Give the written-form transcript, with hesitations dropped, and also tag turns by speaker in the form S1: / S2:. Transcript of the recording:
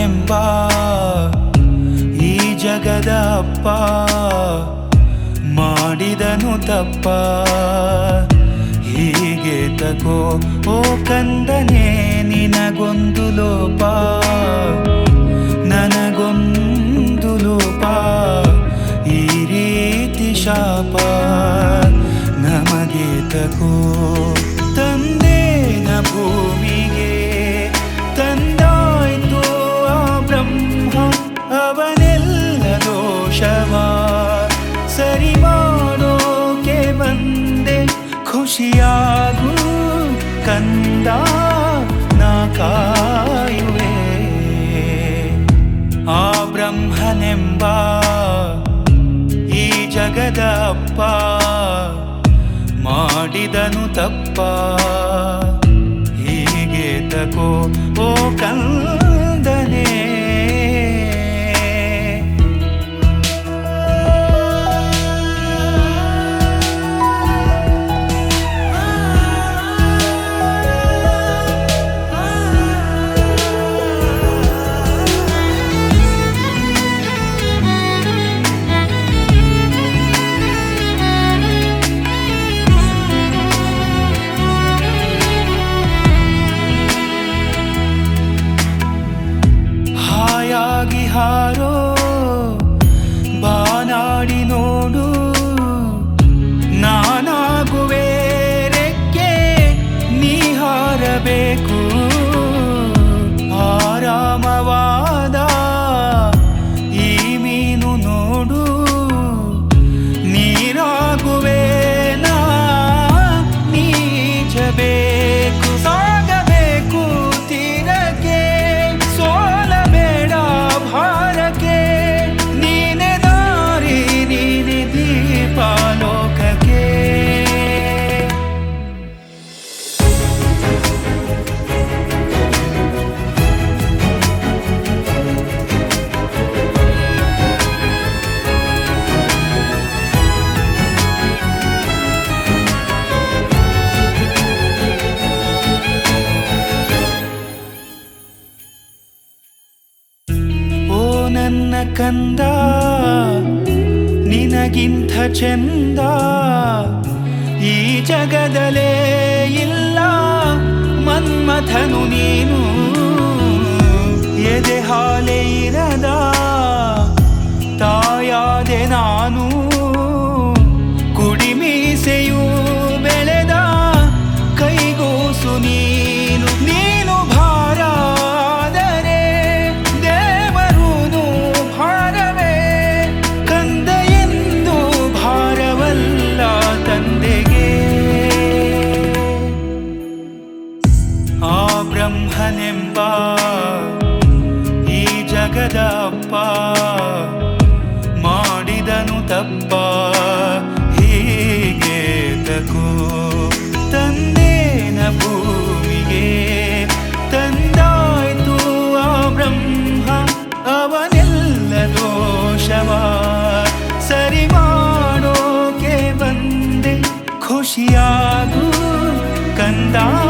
S1: ಬ್ರಹ್ಮನೆಂಬ ಈ ಜಗದ ಅಪ್ಪ ಮಾಡಿದನು ತಪ್ಪ ಹೀಗೆ ತಗೋ ಓ ಕಂದನೆ ನಿನಗೊಂದು ಲೋಪ ನನಗೊಂದು ಲೋಪ ಈ ರೀತಿ ಶಾಪ ನಮಗೆ ತಗೋ ತಂದೇನ ಭೂಮಿಗೆ ತಂದಾಯ್ತು ಆ ಬ್ರಹ್ಮ ಅವನೆಲ್ಲ ದೋಷವ ಸರಿ ಮಾಡೋಕೆ ಬಂದೆ ಖುಷಿಯಾಗು ಕಂದ ನಾ ಕಾಯುವೆ ಆ ಬ್ರಹ್ಮನೆಂಬ ಈ ಜಗದ ಅಪ್ಪ ಮಾಡಿದನು ತಪ್ಪ ಹೀಗೆ ತಗೋ ಓ ಕಂದನೆ ಹಾರೋ ಬಾನಾಡಿ ನೋಡು ನಾನಾಗುವೆ ರೆಕ್ಕೆ ನೀ ಹಾರಬೇಕು ಆರಾಮವಾದ ಈ ಮೀನು ನೋಡು ನೀರಾಗುವೆ ನಾ ನೀಚಬೇಕು ಸಾಗಬೇಕು ತೀರಕ್ಕೆ ಸೋಲಬೇಡ ಭಾರಕ್ಕೆ ನೀನೆ ದಾರಿ ನೀನೆ ದೀಪ ಲೋಕಕ್ಕೆ ನನ್ನ ಕಂದ ನಿನಗಿಂತ ಚಂದ ಈ ಜಗದಲೇ ಇಲ್ಲ ಮನ್ಮಥನು ನೀನು ಎದೆ ಹಾಲೆ ಇರದ ತಾಯಾದೆ ನಾನು ಕುಡಿಮೀಸೆಯೂ ಬೆಳೆದ ಕೈಗೂಸು ನೀನು ನೀನು ಭಾರ ಬ್ರಹ್ಮನೆಂಬ ಈ ಜಗದ ಅಪ್ಪ ಮಾಡಿದನು ತಪ್ಪ ಹೀಗೆ ತಗೋ ತಂದೇನ ಭೂಮಿಗೆ ತಂದಾಯ್ತು ಆ ಬ್ರಹ್ಮ ಅವನೆಲ್ಲ ದೋಷವ ಸರಿ ಮಾಡೋಕೆ ಬಂದೆ ಖುಷಿಯಾಗು ಕಂದ